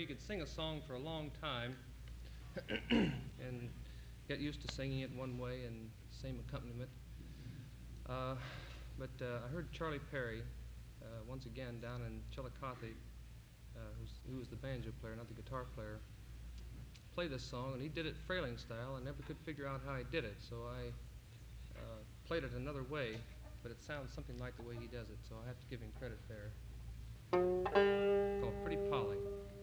you could sing a song for a long time and get used to singing it one way and same accompaniment. But I heard Charlie Perry once again down in Chillicothe, who was the banjo player, not the guitar player, play this song, and he did it Frailing style. I never could figure out how he did it, so I played it another way, but it sounds something like the way he does it, so I have to give him credit there. Called Pretty Polly.